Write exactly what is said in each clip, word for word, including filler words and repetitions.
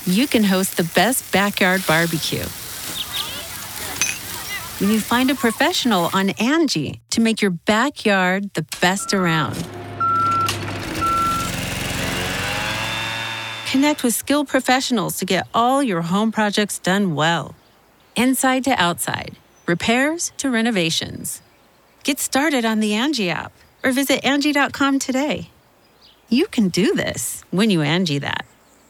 you can host the best backyard barbecue. When you find a professional on Angie to make your backyard the best around. Connect with skilled professionals to get all your home projects done well. Inside to outside, repairs to renovations. Get started on the Angie app or visit Angie dot com today. You can do this when you Angie that.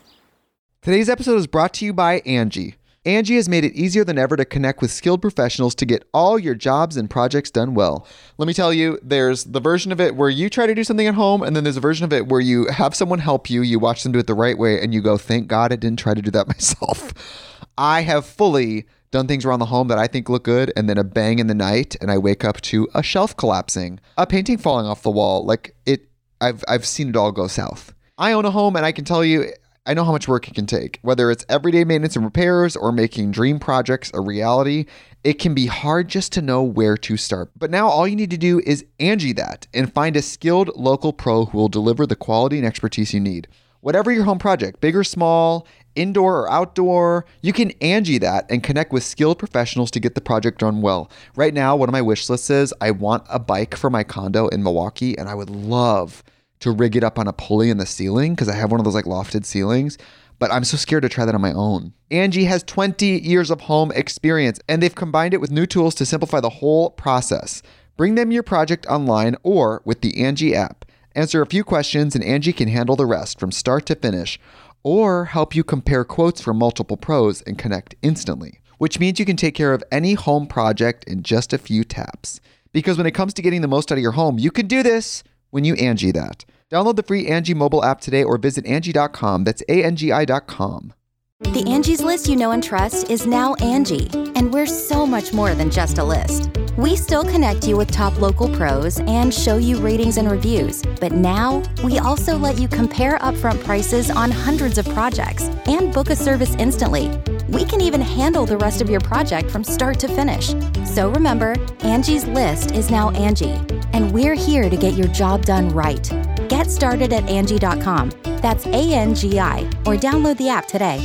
Today's episode is brought to you by Angie. Angie has made it easier than ever to connect with skilled professionals to get all your jobs and projects done well. Let me tell you, there's the version of it where you try to do something at home, and then there's a version of it where you have someone help you, you watch them do it the right way, and you go, thank God I didn't try to do that myself. I have fully done things around the home that I think look good, and then a bang in the night, and I wake up to a shelf collapsing, a painting falling off the wall. Like it, I've I've seen it all go south. I own a home, and I can tell you, I know how much work it can take. Whether it's everyday maintenance and repairs or making dream projects a reality, it can be hard just to know where to start. But now all you need to do is Angie that and find a skilled local pro who will deliver the quality and expertise you need. Whatever your home project, big or small, indoor or outdoor, you can Angie that and connect with skilled professionals to get the project done well. Right now, one of my wish lists is I want a bike for my condo in Milwaukee, and I would love to rig it up on a pulley in the ceiling because I have one of those like lofted ceilings, but I'm so scared to try that on my own. Angie has twenty years of home experience, and they've combined it with new tools to simplify the whole process. Bring them your project online or with the Angie app. Answer a few questions and Angie can handle the rest from start to finish, or help you compare quotes from multiple pros and connect instantly, which means you can take care of any home project in just a few taps. Because when it comes to getting the most out of your home, you can do this when you Angie that. Download the free Angie mobile app today or visit Angie dot com. That's A N G I dot com. The Angie's List you know and trust is now Angie, and we're so much more than just a list. We still connect you with top local pros and show you ratings and reviews, but now we also let you compare upfront prices on hundreds of projects and book a service instantly. We can even handle the rest of your project from start to finish. So remember, Angie's List is now Angie, and we're here to get your job done right. Get started at Angie dot com. That's A N G I, or download the app today.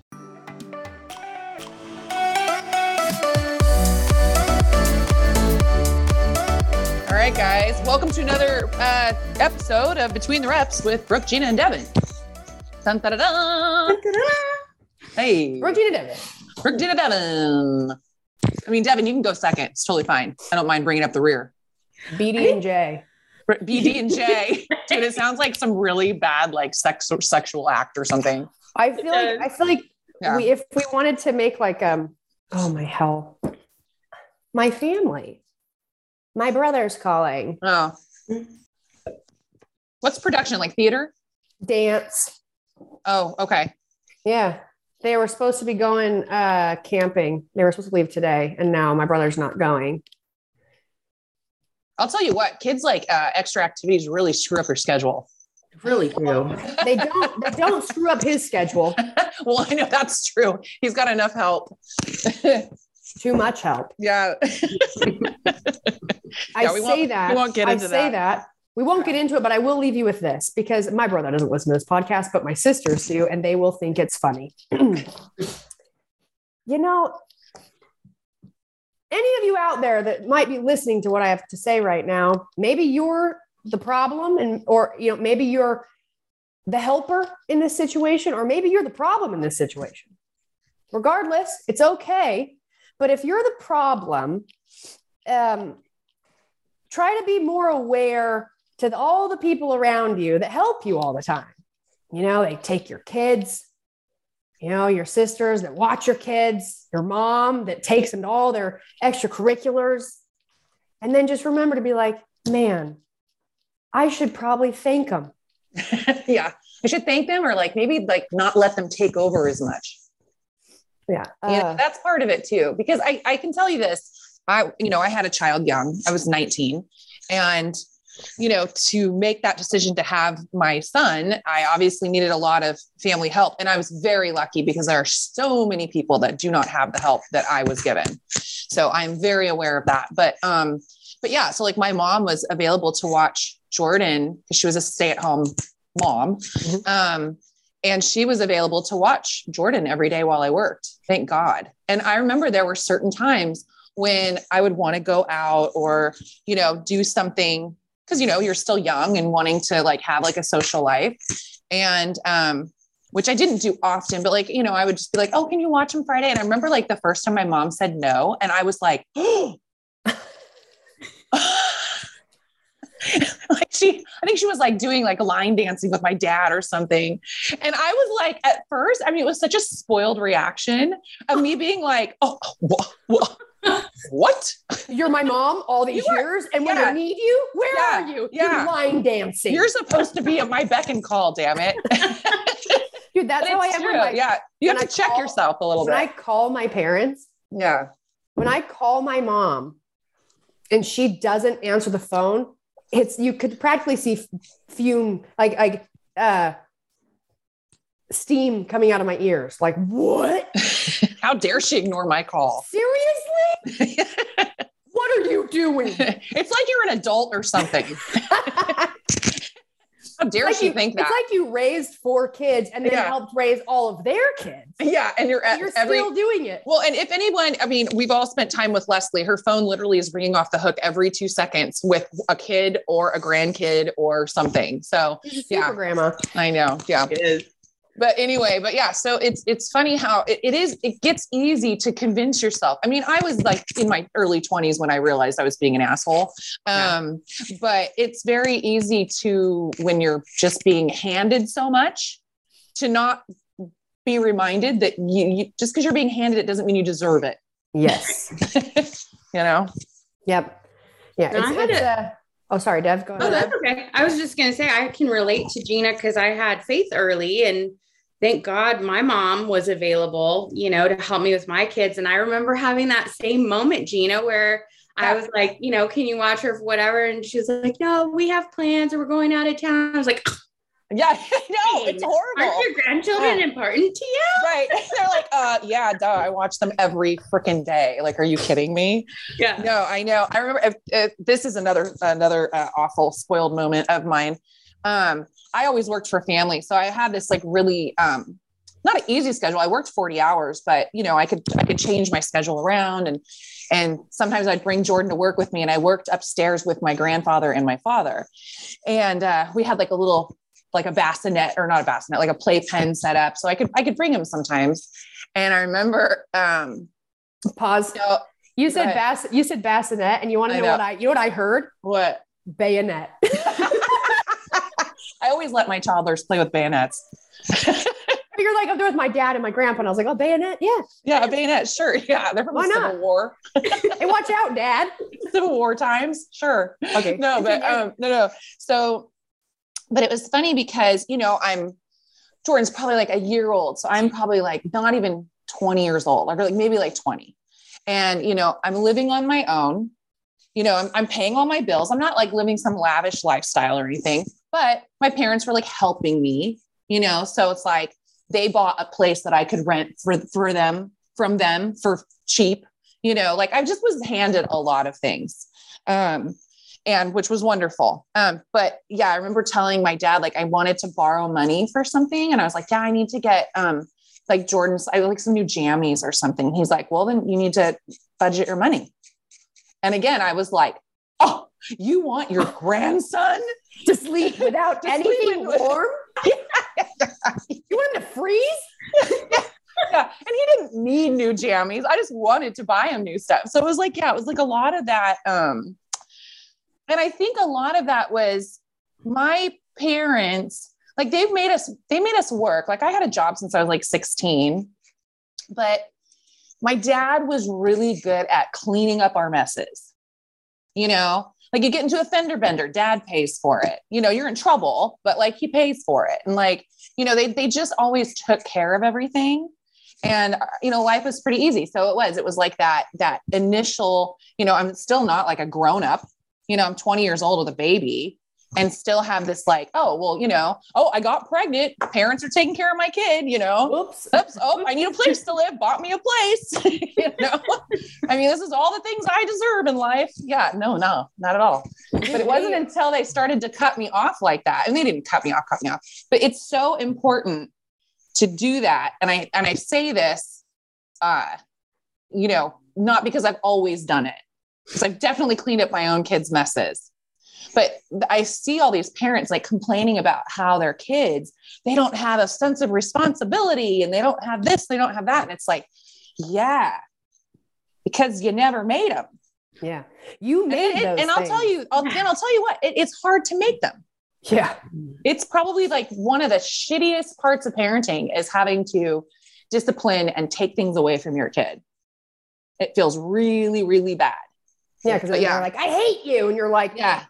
All right, guys, welcome to another uh, episode of Between the Reps with Brooke, Gina, and Devin. Dun, da, da, da. Dun, da, da. Hey, Brooke, Gina, Devin. Brooke, Gina, Devin. I mean, Devin, you can go second. It's totally fine. I don't mind bringing up the rear. B D and J. B D and J. Dude, it sounds like some really bad, like sex or sexual act or something. I feel like I feel like Yeah. we if we wanted to make like um oh my hell, my family, my brother's calling. Oh, what's production like? Theater? Dance. Oh, okay. Yeah, they were supposed to be going uh camping. They were supposed to leave today, and now my brother's not going. I'll tell you what, kids like uh, extra activities really screw up their schedule. Really do. They don't. They don't screw up his schedule. Well, I know that's true. He's got enough help. Too much help. Yeah. I Yeah, we say won't- that. we won't get into I say that. that. We won't get into it, but I will leave you with this because my brother doesn't listen to this podcast, but my sisters do, and they will think it's funny. You know, any of you out there that might be listening to what I have to say right now, maybe you're the problem, and or you know, maybe you're the helper in this situation, or maybe you're the problem in this situation. Regardless, it's okay. But if you're the problem, um, try to be more aware to the, all the people around you that help you all the time. You know, they take your kids, you know, your sisters that watch your kids, your mom that takes them to all their extracurriculars. And then just remember to be like, man, I should probably thank them. Yeah. I should thank them, or like maybe like not let them take over as much. Yeah. Uh, Yeah, that's part of it too, because I, I can tell you this, I, you know, I had a child young, I was nineteen, and, you know, to make that decision to have my son, I obviously needed a lot of family help. And I was very lucky because there are so many people that do not have the help that I was given. So I'm very aware of that. But, um, but yeah, so like my mom was available to watch Jordan because she was a stay-at-home mom. Mm-hmm. Um, and she was available to watch Jordan every day while I worked. Thank God. And I remember there were certain times when I would want to go out or, you know, do something, because, you know, you're still young and wanting to like have like a social life. And, um, which I didn't do often, but like, you know, I would just be like, oh, can you watch him Friday? And I remember like the first time my mom said no. And I was like, oh, like she, I think she was like doing like line dancing with my dad or something. And I was like, at first, I mean, it was such a spoiled reaction of me being like, oh, what? what? What? You're my mom all these You are- years. And when yeah. I need you, where Yeah. are you? Yeah. You're line dancing. You're supposed to be at my beck and call, damn it. Dude, that's But how I it's am. true. When I, Yeah. You have when to I check call- yourself a little when I bit. call my parents, Yeah. when I call my mom and she doesn't answer the phone, it's, you could practically see f- fume, like, like, uh, steam coming out of my ears. Like, what? How dare she ignore my call? Seriously? What are you doing? It's like you're an adult or something. How dare Like she you- think that? It's like you raised four kids and then Yeah. helped raise all of their kids. yeah. And you're at You're every, still doing it. well, and if anyone, I mean, we've all spent time with Leslie. Her phone literally is ringing off the hook every two seconds with a kid or a grandkid or something. So She's a super yeah. grandma. I know. Yeah. It is. But anyway, but yeah, so it's, it's funny how it, it is, it gets easy to convince yourself. I mean, I was like in my early twenties when I realized I was being an asshole. Um, yeah. But it's very easy to, when you're just being handed so much, to not be reminded that you, you just because you're being handed it doesn't mean you deserve it. Yes. You know? Yep. Yeah. No, It's, I had it's, a- uh, oh, sorry, Dev. Go Oh, ahead. that's okay. I was just going to say, I can relate to Gina because I had faith early, and thank God my mom was available, you know, to help me with my kids. And I remember having that same moment, Gina, where I was like, you know, can you watch her for whatever? And she was like, no, we have plans or we're going out of town. I was like, Yeah, I know. It's horrible. aren't your grandchildren Yeah. important to you? Right. They're like, uh, yeah, duh. I watch them every freaking day. Like, are you kidding me? Yeah. No, I know. I remember if, if this is another, another uh, awful spoiled moment of mine. Um, I always worked for family. So I had this like really, um, not an easy schedule. I worked forty hours, but you know, I could, I could change my schedule around, and, and sometimes I'd bring Jordan to work with me, and I worked upstairs with my grandfather and my father. And, uh, we had like a little, like a bassinet, or not a bassinet, like a playpen set up. So I could, I could bring him sometimes. And I remember, um, Pause. you know, You Go said ahead. bass. You said bassinet, and you want to I know, know. what I? You know what I heard? what? Bayonet. I always let my toddlers play with bayonets. You're like, I'm there with my dad and my grandpa, and I was like, oh, bayonet, yeah. Yeah, a bayonet, sure. Yeah, they're from Why the not? Civil War. Hey, watch out, Dad. Civil War times, sure. Okay. No, but um, no, no. So, but it was funny because, you know, I'm Jordan's probably like a year old, so I'm probably like not even twenty years old, like like maybe like twenty, and you know, I'm living on my own. You know, I'm, I'm paying all my bills. I'm not like living some lavish lifestyle or anything, but my parents were like helping me, you know, so it's like they bought a place that I could rent for, for them, from them for cheap, you know, like I just was handed a lot of things, um, and which was wonderful. Um, but yeah, I remember telling my dad, like I wanted to borrow money for something. And I was like, yeah, I need to get, um, like Jordan's, I like some new jammies or something. He's like, well, then you need to budget your money. And again, I was like, oh, you want your grandson To sleep without To sleep anything with- warm? You want him to freeze? Yeah. And he didn't need new jammies. I just wanted to buy him new stuff. So it was like, yeah, it was like a lot of that. Um, and I think a lot of that was my parents, like they've made us, they made us work. Like I had a job since I was like sixteen, but my dad was really good at cleaning up our messes. You know, like you get into a fender bender, dad pays for it. You know, you're in trouble, but like he pays for it. And like, you know, they, they just always took care of everything. And, you know, life was pretty easy. So it was, it was like that, that initial, you know, I'm still not like a grown up, you know, I'm twenty years old with a baby and still have this like, oh, well, you know, oh, I got pregnant. Parents are taking care of my kid, you know, Whoops. oops, oh, I need a place to live. Bought me a place. You know, I mean, this is all the things I deserve in life. Yeah, no, no, not at all. But it wasn't until they started to cut me off like that. And they didn't cut me off, cut me off, but it's so important to do that. And I, and I say this, uh, you know, not because I've always done it, because I've definitely cleaned up my own kids' messes. But I see all these parents like complaining about how their kids, they don't have a sense of responsibility and they don't have this, they don't have that. And it's like, yeah, because you never made them. Yeah. You made and, those and I'll things. tell you, I'll, and I'll tell you what, it, it's hard to make them. Yeah. It's probably like one of the shittiest parts of parenting is having to discipline and take things away from your kid. It feels really, really bad. Yeah. Cause yeah. they're like, I hate you. And you're like, yeah.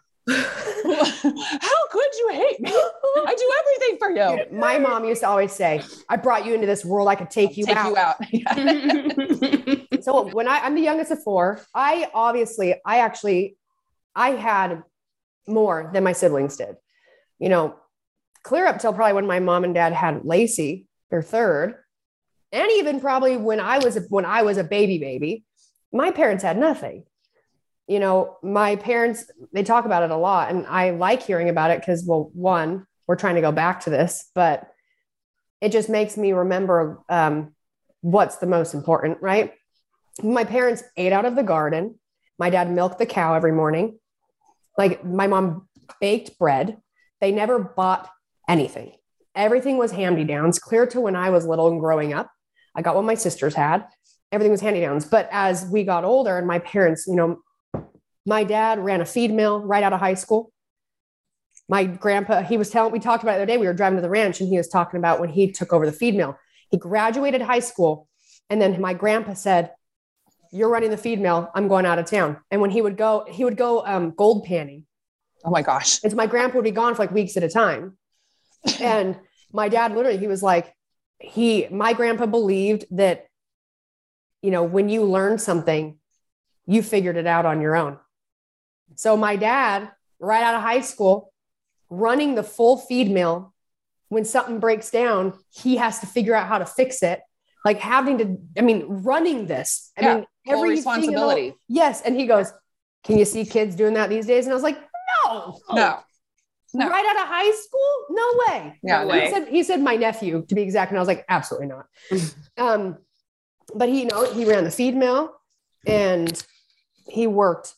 How could you hate me? I do everything for you. Dude, my mom used to always say, I brought you into this world. I could take you take out. you out. Yeah. So when I, I'm the youngest of four, I obviously, I actually, I had more than my siblings did, you know, clear up till probably when my mom and dad had Lacey, their third. And even probably when I was, when I was a baby baby, my parents had nothing. You know, my parents, they talk about it a lot and I like hearing about it because, well, one, we're trying to go back to this, but it just makes me remember um, what's the most important, right? My parents ate out of the garden. My dad milked the cow every morning. Like my mom baked bread. They never bought anything. Everything was hand-me-downs, clear to when I was little and growing up. I got what my sisters had. Everything was hand-me-downs. But as we got older and my parents, you know, my dad ran a feed mill right out of high school. My grandpa, he was telling, we talked about it the other day, we were driving to the ranch and he was talking about when he took over the feed mill. He graduated high school. And then my grandpa said, you're running the feed mill. I'm going out of town. And when he would go, he would go um, gold panning. Oh my gosh. And so my grandpa would be gone for like weeks at a time. And my dad literally, he was like, he, my grandpa believed that, you know, when you learn something, you figured it out on your own. So my dad, right out of high school, running the full feed mill, when something breaks down, he has to figure out how to fix it. Like having to, I mean, running this, I yeah, mean, every responsibility. All, yes. And he goes, can you see kids doing that these days? And I was like, no, no, no. Right out of high school? No way. Yeah, no way. He said, he said my nephew, to be exact. And I was like, absolutely not. um, but he, you know, he ran the feed mill and he worked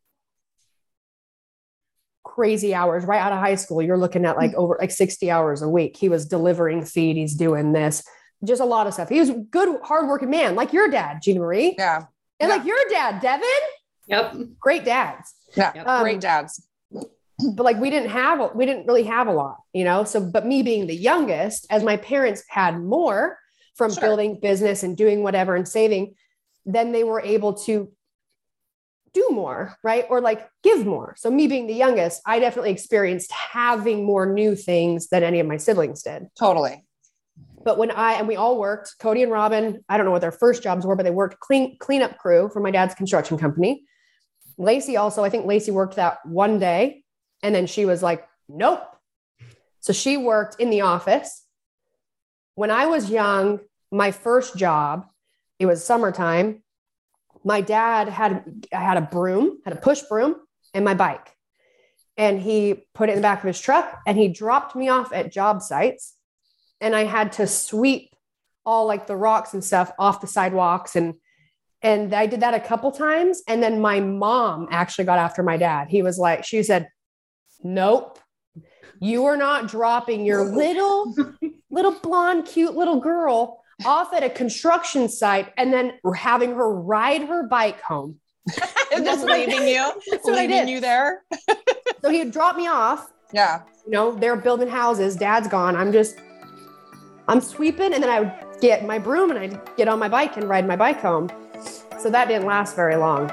crazy hours right out of high school. You're looking at like over like sixty hours a week. He was delivering feed. He's doing this, just a lot of stuff. He was a good, hardworking man, like your dad, Gina Marie. Yeah. And yeah. like your dad, Devin. Yep. Great dads. Yeah. Um, great dads. But like, we didn't have, we didn't really have a lot, you know? So, but me being the youngest, as my parents had more from sure. building business and doing whatever and saving, then they were able to do more, right? Or like give more. So me being the youngest, I definitely experienced having more new things than any of my siblings did. Totally. But when I, and we all worked, Cody and Robin, I don't know what their first jobs were, but they worked clean, cleanup crew for my dad's construction company. Lacey also, I think Lacey worked that one day and then she was like, nope. So she worked in the office. When I was young, my first job, it was summertime. My dad had, had a broom, had a push broom and my bike. And he put it in the back of his truck and he dropped me off at job sites. And I had to sweep all like the rocks and stuff off the sidewalks. And, and I did that a couple times. And then my mom actually got after my dad. He was like, she said, nope, you are not dropping your little, little blonde, cute little girl off at a construction site and then having her ride her bike home. And just leaving you, leaving you there. So he would drop me off. Yeah. You know, they're building houses. Dad's gone. I'm just, I'm sweeping. And then I would get my broom and I'd get on my bike and ride my bike home. So that didn't last very long.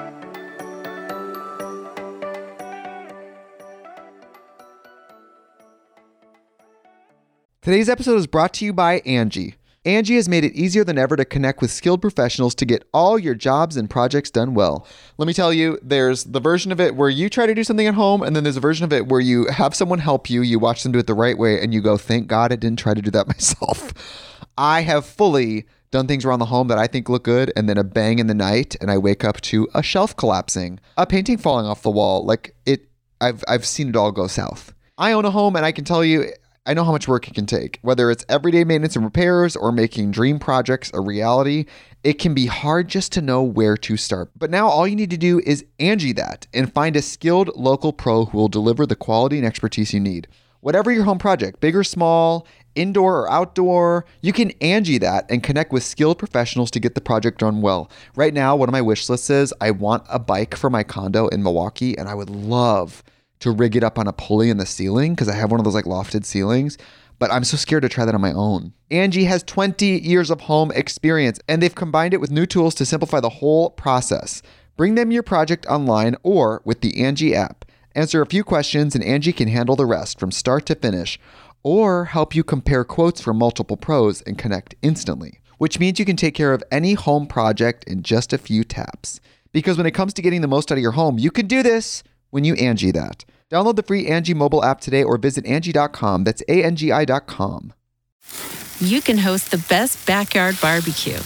Today's episode is brought to you by Angie. Angie has made it easier than ever to connect with skilled professionals to get all your jobs and projects done well. Let me tell you, there's the version of it where you try to do something at home, and then there's a version of it where you have someone help you, you watch them do it the right way, and you go, thank God I didn't try to do that myself. I have fully done things around the home that I think look good, and then a bang in the night, and I wake up to a shelf collapsing, a painting falling off the wall. Like it, I've I've seen it all go south. I own a home, and I can tell you, I know how much work it can take. Whether it's everyday maintenance and repairs or making dream projects a reality, it can be hard just to know where to start. But now all you need to do is Angie that and find a skilled local pro who will deliver the quality and expertise you need. Whatever your home project, big or small, indoor or outdoor, you can Angie that and connect with skilled professionals to get the project done well. Right now, one of my wish lists is I want a bike for my condo in Milwaukee, and I would love to rig it up on a pulley in the ceiling because I have one of those like lofted ceilings, but I'm so scared to try that on my own. Angie has twenty years of home experience, and they've combined it with new tools to simplify the whole process. Bring them your project online or with the Angie app. Answer a few questions and Angie can handle the rest from start to finish, or help you compare quotes from multiple pros and connect instantly, which means you can take care of any home project in just a few taps. Because when it comes to getting the most out of your home, you can do this when you Angie that. Download the free Angie mobile app today or visit Angie dot com. That's A N G I dot com. You can host the best backyard barbecue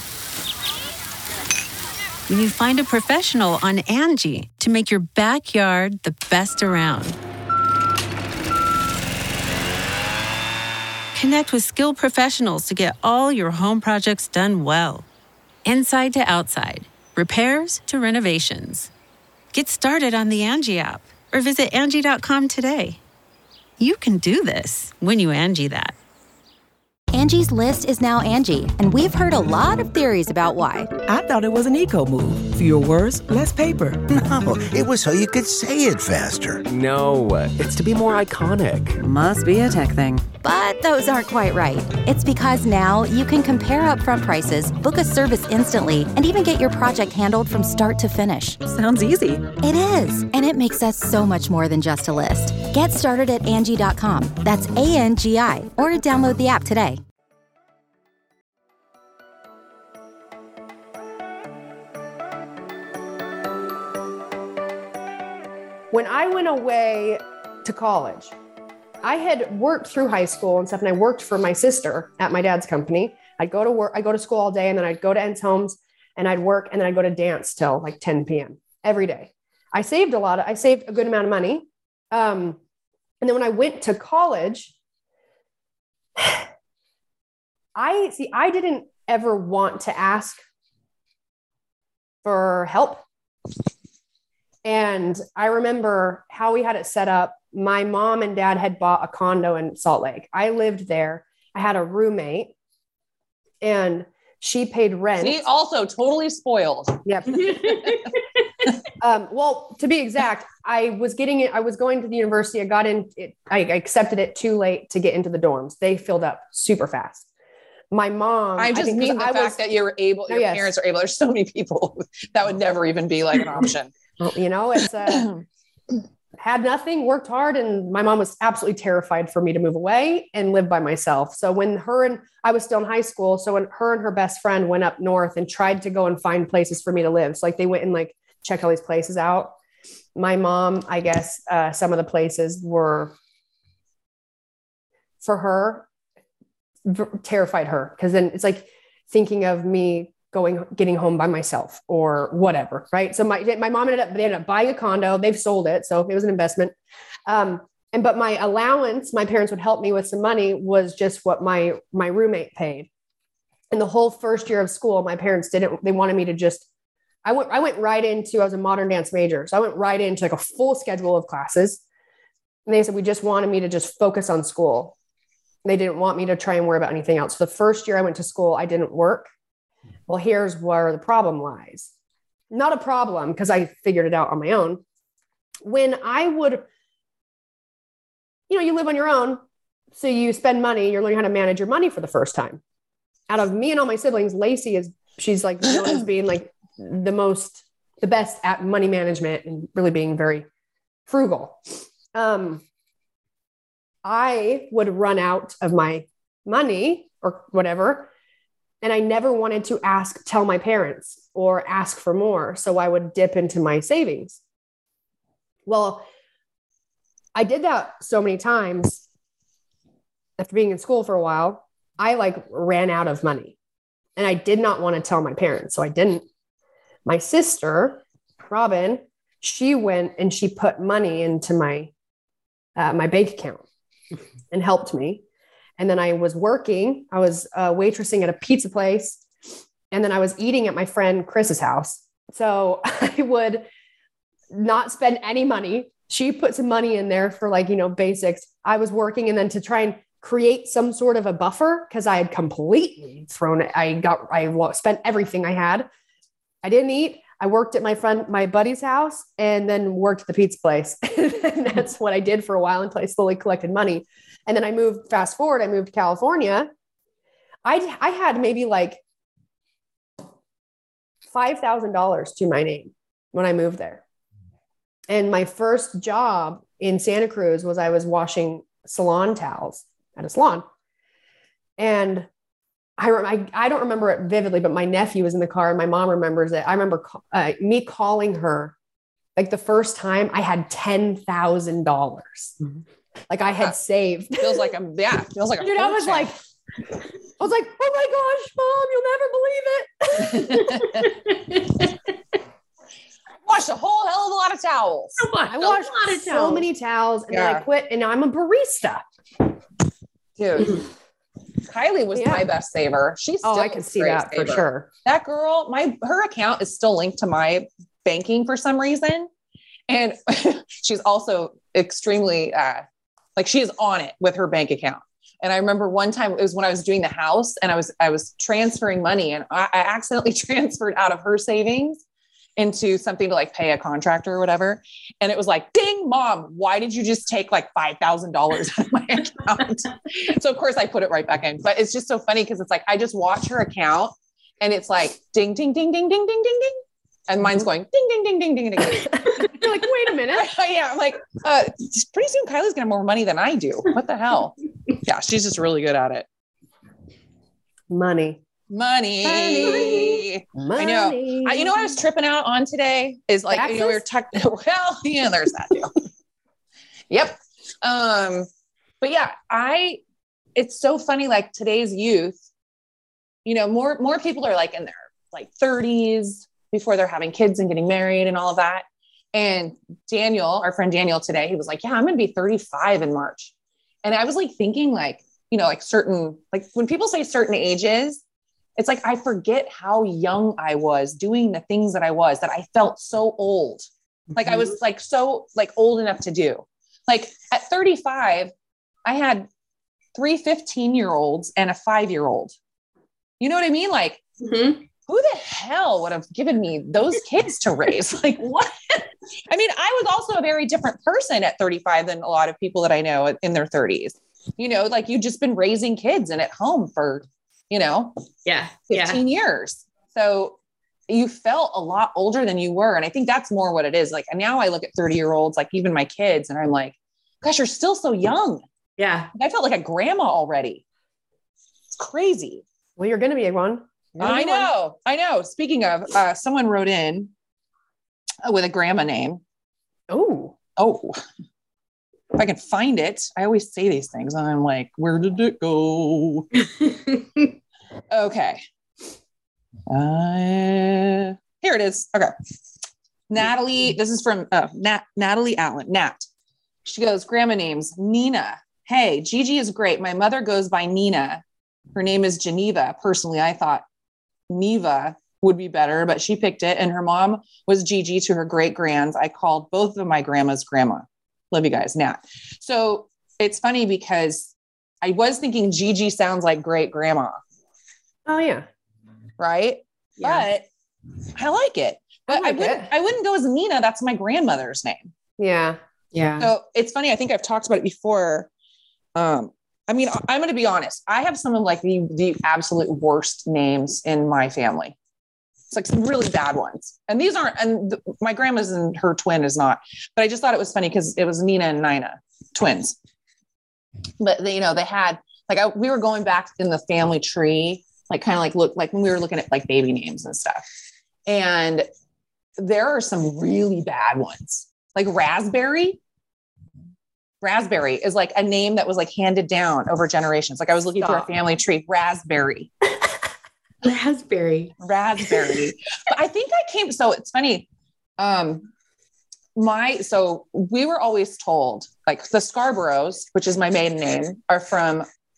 when you find a professional on Angie to make your backyard the best around. Connect with skilled professionals to get all your home projects done well. Inside to outside, repairs to renovations. Get started on the Angie app or visit Angie dot com today. You can do this when you Angie that. Angie's List is now Angie, and we've heard a lot of theories about why. I thought it was an eco move. Fewer words, less paper. No, it was so you could say it faster. No, it's to be more iconic. Must be a tech thing. But those aren't quite right. It's because now you can compare upfront prices, book a service instantly, and even get your project handled from start to finish. Sounds easy. It is, and it makes us so much more than just a list. Get started at Angie dot com. That's A N G I, or download the app today. When I went away to college, I had worked through high school and stuff, and I worked for my sister at my dad's company. I'd go to work, I'd go to school all day, and then I'd go to Ends Homes, and I'd work, and then I'd go to dance till like ten p.m. every day. I saved a lot of, I saved a good amount of money. Um, and then when I went to college, I see, I didn't ever want to ask for help. And I remember how we had it set up. My mom and dad had bought a condo in Salt Lake. I lived there. I had a roommate and she paid rent. See, also totally spoiled. Yep. um, well, to be exact, I was getting it. I was going to the university. I got in it. I accepted it too late to get into the dorms. They filled up super fast. My mom. I just I mean the I fact was, that you were able, your oh, yes. parents are able. There's so many people that would never even be like an option. Well, you know, it's uh, had nothing, worked hard. And my mom was absolutely terrified for me to move away and live by myself. So when her and I was still in high school. So when her and her best friend went up north and tried to go and find places for me to live. So like they went and like check all these places out. My mom, I guess, uh, some of the places were for her, v- terrified her. Cause then it's like thinking of me going, getting home by myself or whatever. Right. So my, my mom ended up, they ended up buying a condo. They've sold it. So it was an investment. Um, and, but my allowance, my parents would help me with some money was just what my, my roommate paid. And the whole first year of school, my parents didn't, they wanted me to just, I went, I went right into, I was a modern dance major. So I went right into like a full schedule of classes. And they said, we just wanted me to just focus on school. They didn't want me to try and worry about anything else. So the first year I went to school, I didn't work. Well, here's where the problem lies. Not a problem because I figured it out on my own. When I would, you know, you live on your own. So you spend money, you're learning how to manage your money for the first time. Out of me and all my siblings, Lacey is, she's like known as being like the most, the best at money management and really being very frugal. Um, I would run out of my money or whatever. And I never wanted to ask, tell my parents or ask for more. So I would dip into my savings. Well, I did that so many times after being in school for a while, I like ran out of money and I did not want to tell my parents. So I didn't. My sister, Robin, she went and she put money into my, uh, my bank account and helped me. And then I was working, I was uh, waitressing at a pizza place. And then I was eating at my friend Chris's house. So I would not spend any money. She put some money in there for like, you know, basics. I was working, and then to try and create some sort of a buffer, because I had completely thrown it. I got, I spent everything I had. I didn't eat. I worked at my friend, my buddy's house, and then worked at the pizza place. And that's what I did for a while until I slowly collected money. And then I moved, fast forward, I moved to California. I, I had maybe like five thousand dollars to my name when I moved there. And my first job in Santa Cruz was I was washing salon towels at a salon. And I, I, I don't remember it vividly, but my nephew was in the car and my mom remembers it. I remember uh, me calling her like the first time I had ten thousand dollars. Mm-hmm. Like I had saved. Feels like I'm, yeah, feels like a Dude, I was like, I was like, oh my gosh, Mom, you'll never believe it. Washed a whole hell of a lot of towels. I washed, I washed a lot of so towels. many towels, and yeah. then I quit, and now I'm a barista. Dude, Kylie was yeah. my best saver. She's still oh, I can see that saver. For sure. That girl, my her account is still linked to my banking for some reason, and she's also extremely uh, like she is on it with her bank account. And I remember one time it was when I was doing the house, and I was I was transferring money, and I, I accidentally transferred out of her savings into something to like pay a contractor or whatever. And it was like, ding, Mom, why did you just take like five thousand dollars out of my account? So of course I put it right back in, but it's just so funny. Cause it's like, I just watch her account and it's like, ding, ding, ding, ding, ding, ding, ding, ding. And mine's going ding, ding, ding, ding, ding, ding, ding. You're like, wait a minute. Yeah. I'm like, uh, pretty soon Kylie's gonna have more money than I do. What the hell? Yeah. She's just really good at it. Money. Money. Money. I know. I, you know what I was tripping out on today is like, Taxes? You know, we were talking, well, yeah, there's that too. Yep. Um, but yeah, I, it's so funny. Like today's youth, you know, more, more people are like in their like thirties before they're having kids and getting married and all of that. And Daniel, our friend Daniel today, he was like, yeah, I'm going to be thirty-five in March. And I was like thinking like, you know, like certain, like when people say certain ages, it's like, I forget how young I was doing the things that I was, that I felt so old. Like I was like, so like old enough to do. Like at thirty-five, I had three fifteen year olds and a five-year-old. You know what I mean? Like mm-hmm. Who the hell would have given me those kids to raise? Like what? I mean, I was also a very different person at thirty-five than a lot of people that I know in their thirties. You know, like you've just been raising kids and at home for, you know, yeah, fifteen yeah. years. So you felt a lot older than you were. And I think that's more what it is. Like, and now I look at thirty year olds, like even my kids, and I'm like, gosh, you're still so young. Yeah. I felt like a grandma already. It's crazy. Well, you're going to be one. I know. One. I know. Speaking of, uh, someone wrote in uh, with a grandma name. Oh, oh, if I can find it. I always say these things and I'm like, where did it go? Okay. Uh, here it is. Okay. Natalie, this is from uh, Nat, Natalie Allen, Nat. She goes, grandma names, Nina. Hey, Gigi is great. My mother goes by Nina. Her name is Geneva. Personally, I thought Neva would be better, but she picked it. And her mom was Gigi to her great grands. I called both of my grandmas grandma. Love you guys, Nat. So it's funny because I was thinking Gigi sounds like great grandma. Oh yeah. Right. Yeah. But I like it, but I, like I wouldn't, it. I wouldn't go as Nina. That's my grandmother's name. Yeah. Yeah. So it's funny. I think I've talked about it before. Um, I mean, I'm going to be honest. I have some of like the, the absolute worst names in my family. It's like some really bad ones. And these aren't, and the, my grandma's and her twin is not, but I just thought it was funny because it was Nina and Nina, twins. But they, you know, they had like, I, we were going back in the family tree, like kind of like look, like when we were looking at like baby names and stuff. And there are some really bad ones, like Raspberry. Raspberry is like a name that was like handed down over generations. Like I was looking Stop. through our family tree, Raspberry. Raspberry. Raspberry. But I think I came, so it's funny. Um, my, so we were always told like the Scarboroughs, which is my maiden name, are from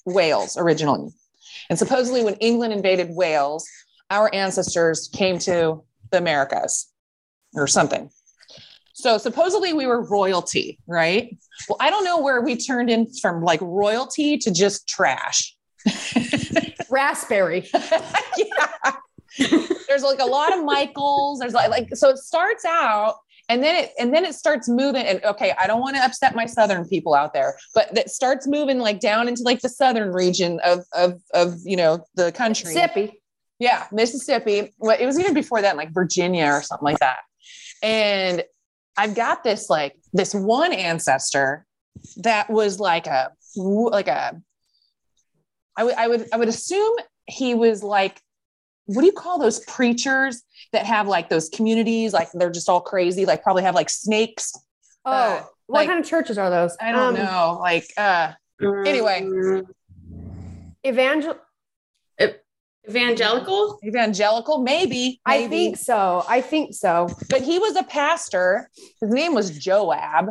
Wales originally. And supposedly when England invaded Wales, our ancestors came to the Americas or something. So supposedly we were royalty, right? Well, I don't know where we turned in from like royalty to just trash. Raspberry. Yeah. There's like a lot of Michaels. There's like, like, so it starts out and then it, and then it starts moving. And okay, I don't want to upset my Southern people out there, but that starts moving like down into like the Southern region of, of, of, you know, the country. Mississippi. Yeah. Mississippi. Well, it was even before that, like Virginia or something like that. And I've got this, like this one ancestor that was like a, like a, I would, I would, I would assume he was like, what do you call those preachers that have like those communities? Like they're just all crazy, like probably have like snakes. Oh, uh, what like, kind of churches are those? I don't Um, know. Like, uh, anyway, Evangel. Evangelical? evangelical, maybe, I maybe. think so. I think so. But he was a pastor. His name was Joab.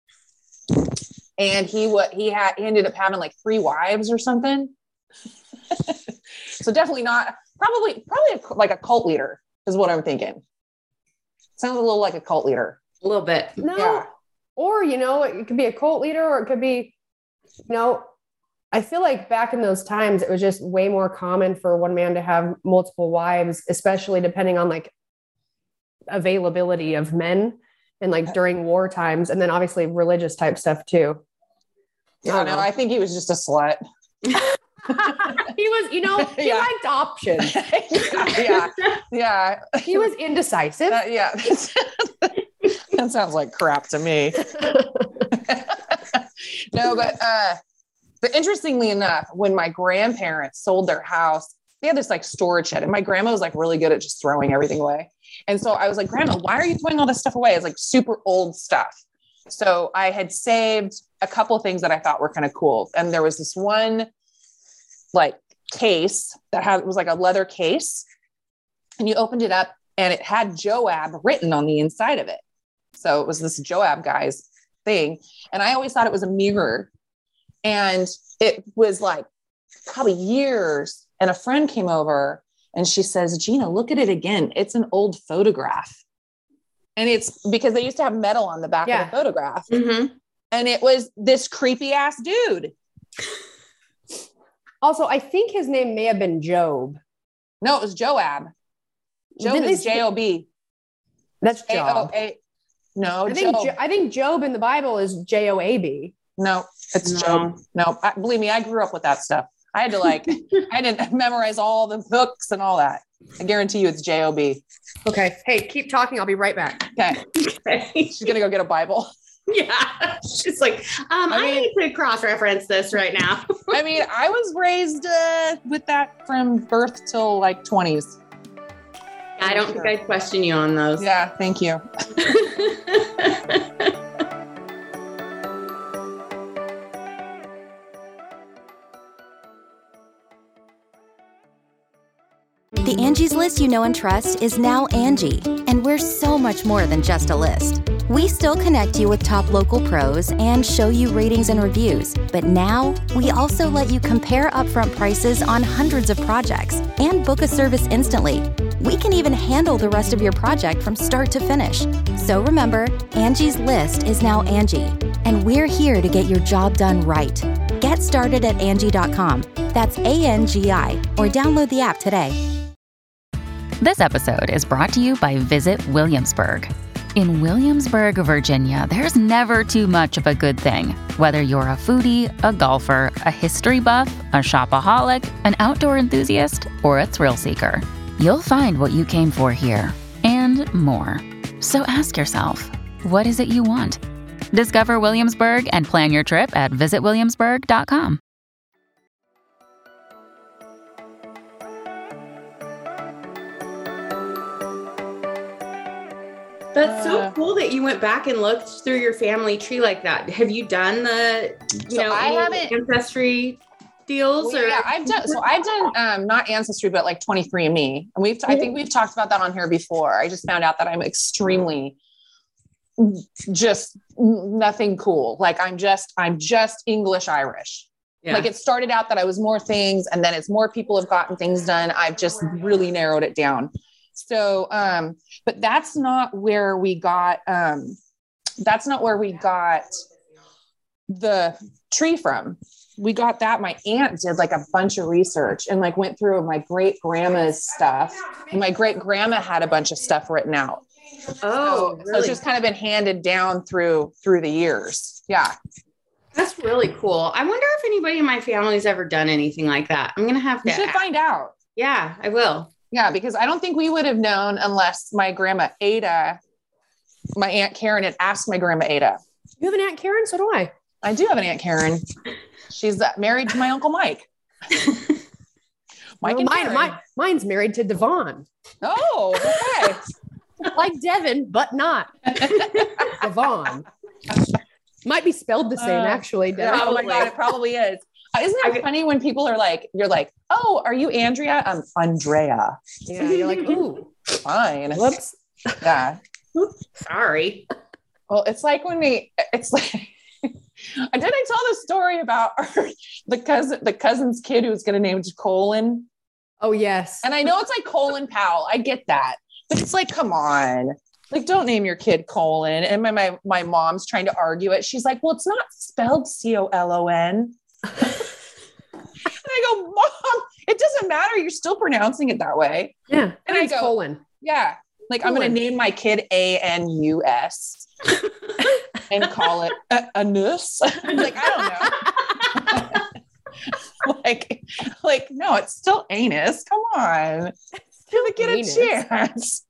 And he what he had he ended up having like three wives or something. So definitely not probably probably a, like a cult leader is what I'm thinking. Sounds a little like a cult leader. A little bit. No. Yeah. Or, you know, it could be a cult leader or it could be, you know, I feel like back in those times, it was just way more common for one man to have multiple wives, especially depending on like availability of men and like during war times. And then obviously religious type stuff too. I don't know. I think he was just a slut. He was, you know, he Yeah. liked options. yeah. Yeah. He was indecisive. Uh, yeah. That sounds like crap to me. No, but uh but interestingly enough, when my grandparents sold their house, they had this like storage shed, and my grandma was like really good at just throwing everything away. And so I was like, Grandma, why are you throwing all this stuff away? It's like super old stuff. So I had saved a couple of things that I thought were kind of cool. And there was this one like case that had, it was like a leather case, and you opened it up and it had Joab written on the inside of it. So it was this Joab guy's thing. And I always thought it was a mirror. And it was like probably years. And a friend came over and she says, Gina, look at it again. It's an old photograph. And it's because they used to have metal on the back Yeah. of the photograph. Mm-hmm. And it was this creepy ass dude. Also, I think his name may have been Job. No, it was Joab. Job Didn't is they- J O B. That's A O Job. A. No, I think, Job. Jo- I think Job in the Bible is J O A B. No, it's No. Job. No, I, believe me, I grew up with that stuff. I had to like, I didn't memorize all the books and all that. I guarantee you it's J O B. Okay. Hey, keep talking. I'll be right back. Okay. Okay. She's going to go get a Bible. Yeah. She's like, um, I, I mean- need to cross-reference this right now. I mean, I was raised uh, with that from birth till like twenties. I don't think I'd question you on those. Yeah. Thank you. The Angie's List you know and trust is now Angie, and we're so much more than just a list. We still connect you with top local pros and show you ratings and reviews, but now we also let you compare upfront prices on hundreds of projects and book a service instantly. We can even handle the rest of your project from start to finish. So remember, Angie's List is now Angie, and we're here to get your job done right. Get started at Angie dot com. That's A N G I, or download the app today. This episode is brought to you by Visit Williamsburg. In Williamsburg, Virginia, there's never too much of a good thing. Whether you're a foodie, a golfer, a history buff, a shopaholic, an outdoor enthusiast, or a thrill seeker, you'll find what you came for here and more. So ask yourself, what is it you want? Discover Williamsburg and plan your trip at visit williamsburg dot com. That's so Uh, cool that you went back and looked through your family tree like that. Have you done the, you So know, I any haven't- ancestry deals? Well, or yeah, I've done, so I've done, um, not Ancestry, but like twenty-three and me. And we've, I think we've talked about that on here before. I just found out that I'm extremely just nothing cool. Like I'm just, I'm just English Irish. Yeah. Like it started out that I was more things, and then it's more people have gotten things done. I've just really narrowed it down. So, um, but that's not where we got, um, that's not where we got the tree from. We got that. My aunt did like a bunch of research and like went through my great grandma's stuff. And my great grandma had a bunch of stuff written out. Oh, so, really? so it's just kind of been handed down through, through the years. Yeah. That's really cool. I wonder if anybody in my family's ever done anything like that. I'm going to have to You should find out. Yeah, I will. Yeah. Because I don't think we would have known unless my grandma Ada, my Aunt Karen had asked my grandma Ada. You have an Aunt Karen? So do I. I do have an Aunt Karen. She's uh, married to my Uncle Mike. Mike well, and mine, mine, mine's married to Devon. Oh, okay. Like Devin, but not Devon. Might be spelled the same, uh, actually. Yeah, oh my God, it probably is. Uh, isn't it funny when people are like, you're like, oh, are you Andrea? I'm Andrea. Yeah, you're like, ooh, fine. Whoops. Yeah. Sorry. Well, it's like when we, it's like, did I tell the story about our, the cousin, the cousin's kid who was going to name Colin? Oh, yes. And I know it's like Colin Powell. I get that. But it's like, come on. Like, don't name your kid Colin. And my, my, my mom's trying to argue it. She's like, well, it's not spelled C O L O N. And I go, Mom, it doesn't matter. You're still pronouncing it that way. Yeah. And I go, Colin. Yeah. Like, Colin. I'm going to name my kid A N U S and call it a, Anus. I'm like, I don't know. like, like, no, it's still anus. Come on. Give the kid a chance.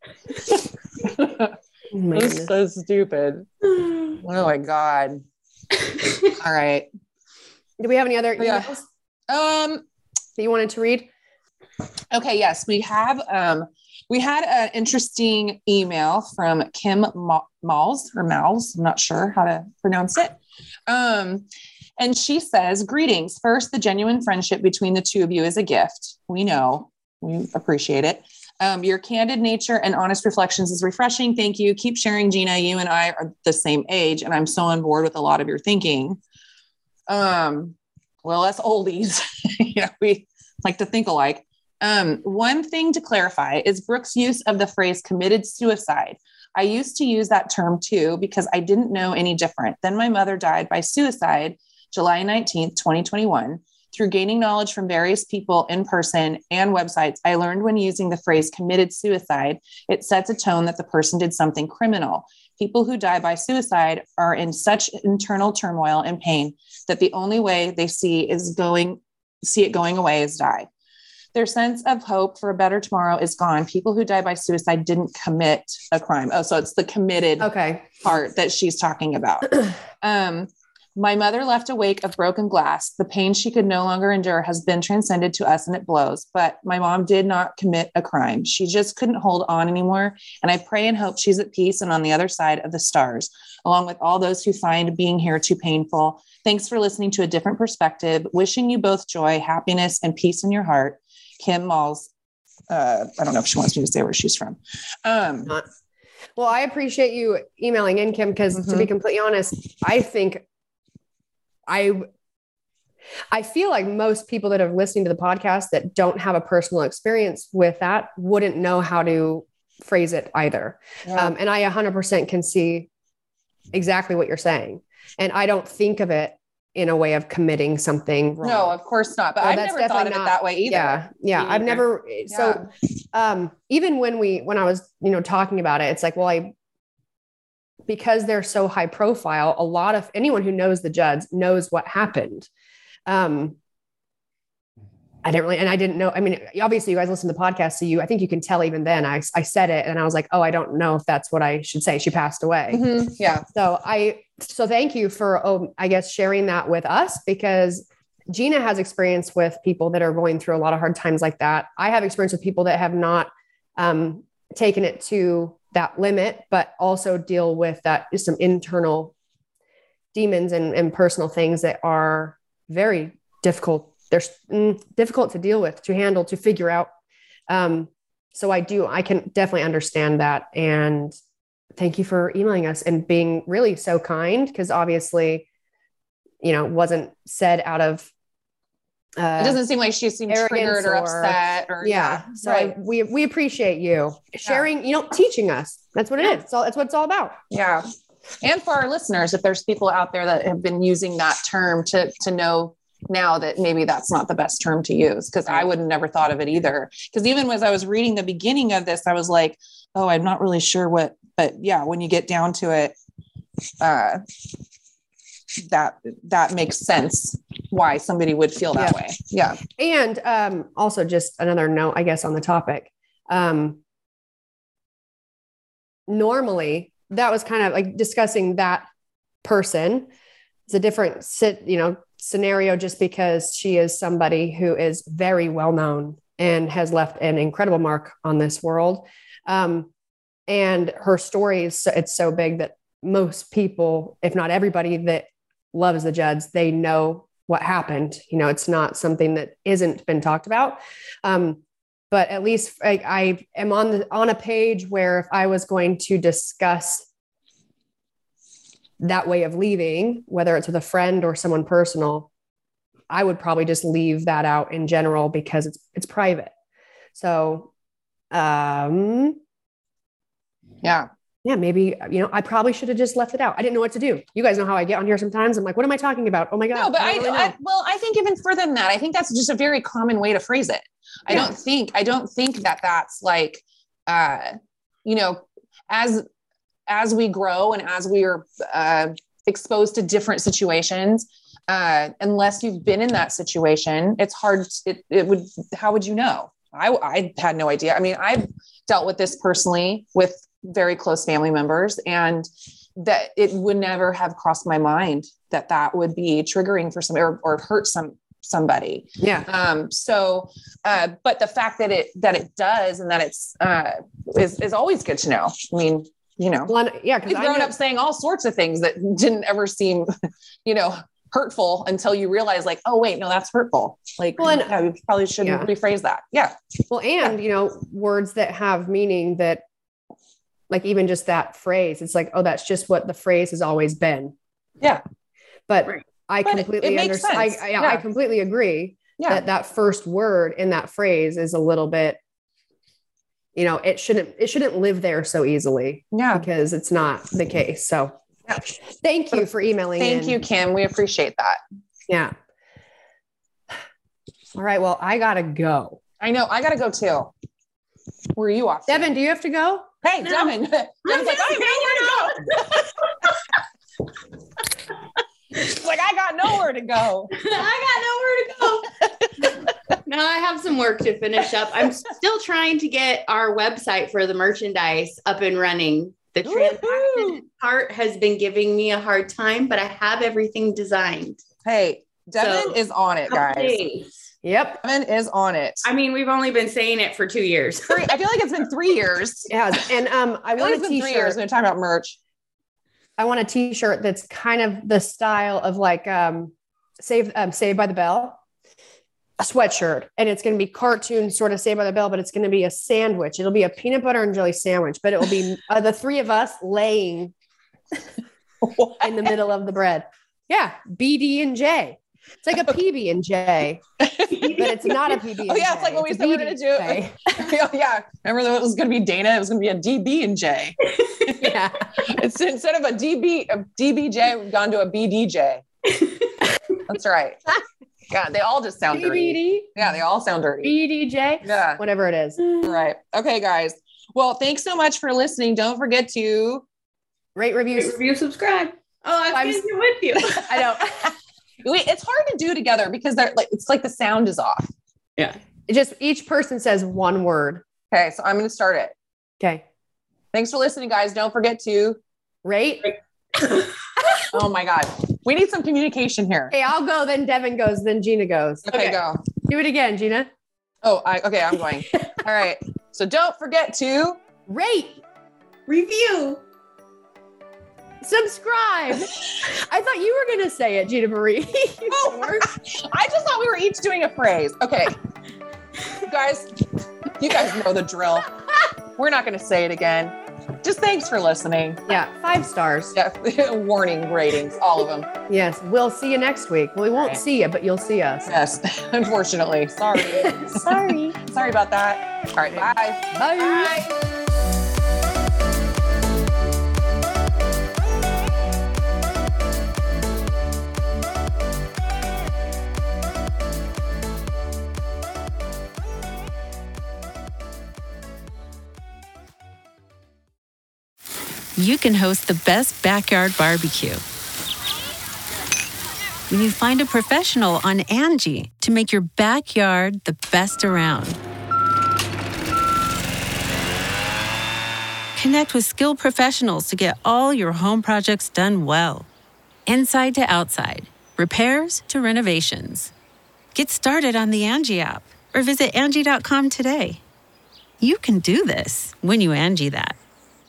Oh, it's so stupid. Oh my God. All right. Do we have any other emails yeah. um, that you wanted to read? Okay. Yes, we have. Um, we had an interesting email from Kim Malls or Malls. I'm not sure how to pronounce it. Um, and she says, greetings. First, the genuine friendship between the two of you is a gift. We know. We appreciate it. Um, your candid nature and honest reflections is refreshing. Thank you. Keep sharing, Gina. You and I are the same age, and I'm so on board with a lot of your thinking. Um, well, us oldies, you know, we like to think alike. Um, one thing to clarify is Brooke's use of the phrase committed suicide. I used to use that term too, because I didn't know any different. Then my mother died by suicide, July nineteenth, twenty twenty-one. Through gaining knowledge from various people in person and websites, I learned when using the phrase committed suicide, it sets a tone that the person did something criminal. People who die by suicide are in such internal turmoil and pain that the only way they see is going, see it going away is die. Their sense of hope for a better tomorrow is gone. People who die by suicide didn't commit a crime. Oh, so it's the committed okay. part that she's talking about. Um, My mother left a wake of broken glass. The pain she could no longer endure has been transcended to us and it blows. But my mom did not commit a crime. She just couldn't hold on anymore. And I pray and hope she's at peace and on the other side of the stars, along with all those who find being here too painful. Thanks for listening to a different perspective. Wishing you both joy, happiness, and peace in your heart. Kim Malls. Uh, I don't know if she wants me to say where she's from. Um, Not. Well, I appreciate you emailing in, Kim, because mm-hmm. to be completely honest, I think I I feel like most people that are listening to the podcast that don't have a personal experience with that wouldn't know how to phrase it either. Yeah. Um, and I one hundred percent can see exactly what you're saying. And I don't think of it in a way of committing something wrong. No, of course not. But so I've never thought of not, it that way either. Yeah. Yeah. Either. I've never. Yeah. So um, even when we, when I was, you know, talking about it, it's like, well, I, because they're so high profile, a lot of anyone who knows the Judds knows what happened. Um, I didn't really, and I didn't know, I mean, obviously you guys listen to the podcast. So you, I think you can tell even then I, I said it and I was like, oh, I don't know if that's what I should say. She passed away. Mm-hmm. Yeah. So I, so thank you for, oh, I guess, sharing that with us, because Gina has experience with people that are going through a lot of hard times like that. I have experience with people that have not um, taken it to that limit, but also deal with that some internal demons and, and personal things that are very difficult. They're mm, difficult to deal with, to handle, to figure out. Um, so I do, I can definitely understand that. And thank you for emailing us and being really so kind, because obviously, you know, wasn't said out of uh, it doesn't seem like she seemed triggered or, or upset or yeah. yeah. So right. we, we appreciate you sharing, yeah. you know, teaching us. That's what it is. It's all, that's what it's all about. Yeah. And for our listeners, if there's people out there that have been using that term to, to know now that maybe that's not the best term to use. Cause I would have never thought of it either. Cause even as I was reading the beginning of this, I was like, oh, I'm not really sure what, but yeah, when you get down to it, uh, that, that makes sense why somebody would feel that yeah. way. Yeah. And, um, also just another note, I guess, on the topic, um, normally that was kind of like discussing that person. It's a different sit, you know, scenario just because she is somebody who is very well known and has left an incredible mark on this world. Um, and her story is, so, it's so big that most people, if not everybody that loves the Judds, they know what happened. You know, it's not something that isn't been talked about. Um, but at least I, I am on the, on a page where if I was going to discuss that way of leaving, whether it's with a friend or someone personal, I would probably just leave that out in general because it's, it's private. So, um, yeah. Yeah, maybe, you know, I probably should have just left it out. I didn't know what to do. You guys know how I get on here sometimes. I'm like, what am I talking about? Oh my God. No, but I, I, really I well, I think even further than that, I think that's just a very common way to phrase it. I yeah. don't think, I don't think that that's like, uh, you know, as, as we grow and as we are, uh, exposed to different situations, uh, unless you've been in that situation, it's hard. It, it would, how would you know? I, I had no idea. I mean, I've dealt with this personally with very close family members, and that it would never have crossed my mind that that would be triggering for some or, or hurt some somebody. Yeah. Um, so, uh, but the fact that it, that it does, and that it's, uh, is, is always good to know. I mean, you know, well, yeah, we've grown up saying all sorts of things that didn't ever seem, you know, hurtful until you realize like, oh wait, no, that's hurtful. Like, well, and, yeah, we probably shouldn't yeah. rephrase that. Yeah. Well, and, yeah. you know, words that have meaning that, like, even just that phrase, it's like, oh, that's just what the phrase has always been. Yeah. But right. I but completely understand. I, I, yeah. I completely agree yeah. that that first word in that phrase is a little bit, you know, it shouldn't, it shouldn't live there so easily. Yeah. Because it's not the case. So yeah. thank you for emailing. Thank in. you, Kim. We appreciate that. Yeah. All right. Well, I gotta go. I know. I gotta go too. Where are you off? Devin, do you have to go? Hey, no. Devin. Devin's like, I don't know where to go. It's like, I got nowhere to go. I got nowhere to go. No, I have some work to finish up. I'm still trying to get our website for the merchandise up and running. The transaction part has been giving me a hard time, but I have everything designed. Hey, Devin so, is on it, guys. Days. Yep. Devin is on it. I mean, we've only been saying it for two years. Three, I feel like it's been three years. Yeah. And um, I, I want like a t-shirt. Three years. We're talking about merch. I want a t-shirt that's kind of the style of like um, Save um, Saved by the Bell, a sweatshirt, and it's going to be cartoon sort of Saved by the Bell, but it's going to be a sandwich. It'll be a peanut butter and jelly sandwich, but it will be uh, the three of us laying in the middle of the bread. Yeah, B D and J. It's like a P B and J, but it's not a P B and J. Oh yeah, it's like what we said we were going to do. oh, yeah, remember that it was going to be Dana. It was going to be a D B and J. Yeah, it's instead of a D B, a D B J, we've gone to a B D J. That's right. God, they all just sound B B D? dirty. Yeah, they all sound dirty. B D J. Yeah, whatever it is. Right. Okay, guys. Well, thanks so much for listening. Don't forget to rate, review, rate, review, subscribe. Oh, I'm here with you. I know. It's hard to do together because they're like, it's like the sound is off. Yeah. It just, each person says one word. Okay. So I'm going to start it. Okay. Thanks for listening, guys. Don't forget to rate. Oh my God. We need some communication here. Hey, I'll go. Then Devin goes. Then Gina goes. Okay, okay. Go. Do it again, Gina. Oh, I, okay. I'm going. All right. So don't forget to rate, review, subscribe. I thought you were going to say it, Gina Marie. Oh, I just thought we were each doing a phrase. Okay. You guys, you guys know the drill. We're not going to say it again. just thanks for listening. Yeah, five stars. Yeah, warning ratings, all of them. Yes, we'll see you next week. Well, we won't Okay. see you, but you'll see us. Yes, unfortunately. Sorry. Sorry. Sorry about that. All right, bye. Bye. Bye. You can host the best backyard barbecue when you find a professional on Angie to make your backyard the best around. Connect with skilled professionals to get all your home projects done well. Inside to outside, repairs to renovations. Get started on the Angie app or visit Angie dot com today. You can do this when you Angie that.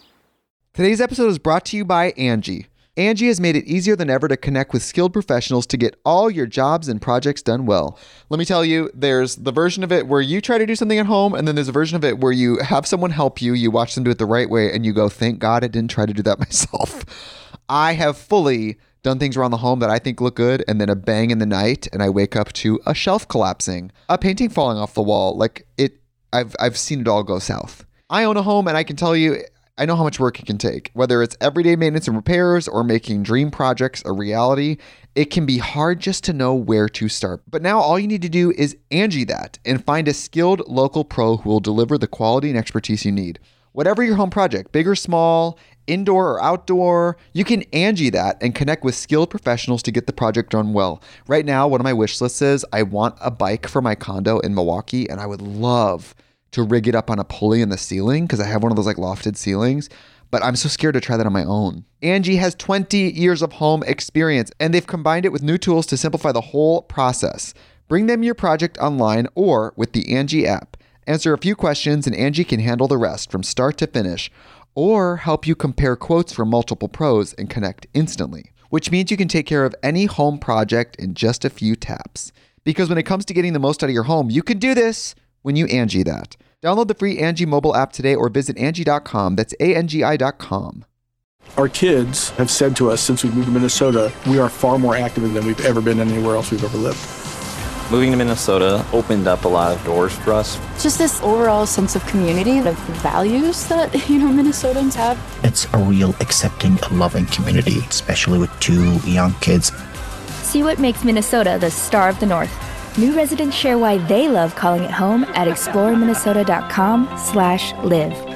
Today's episode is brought to you by Angie. Angie has made it easier than ever to connect with skilled professionals to get all your jobs and projects done well. Let me tell you, there's the version of it where you try to do something at home, and then there's a version of it where you have someone help you, you watch them do it the right way, and you go, thank God I didn't try to do that myself. I have fully done things around the home that I think look good, and then a bang in the night, and I wake up to a shelf collapsing, a painting falling off the wall. Like it, I've I've seen it all go south. I own a home, and I can tell you, I know how much work it can take. Whether it's everyday maintenance and repairs or making dream projects a reality, it can be hard just to know where to start. But now all you need to do is Angie that and find a skilled local pro who will deliver the quality and expertise you need. Whatever your home project, big or small, indoor or outdoor, you can Angie that and connect with skilled professionals to get the project done well. Right now, one of my wish lists is I want a bike for my condo in Milwaukee, and I would love to rig it up on a pulley in the ceiling because I have one of those like lofted ceilings, but I'm so scared to try that on my own. Angie has twenty years of home experience, and they've combined it with new tools to simplify the whole process. Bring them your project online or with the Angie app. Answer a few questions and Angie can handle the rest from start to finish, or help you compare quotes from multiple pros and connect instantly, which means you can take care of any home project in just a few taps. Because when it comes to getting the most out of your home, you can do this when you Angie that. Download the free Angie mobile app today or visit Angie dot com. That's A N G I dot com. Our kids have said to us since we moved to Minnesota, we are far more active than we've ever been anywhere else we've ever lived. Moving to Minnesota opened up a lot of doors for us. Just this overall sense of community, the values that, you know, Minnesotans have. It's a real accepting, loving community, especially with two young kids. See what makes Minnesota the star of the North. New residents share why they love calling it home at explore minnesota dot com slash live.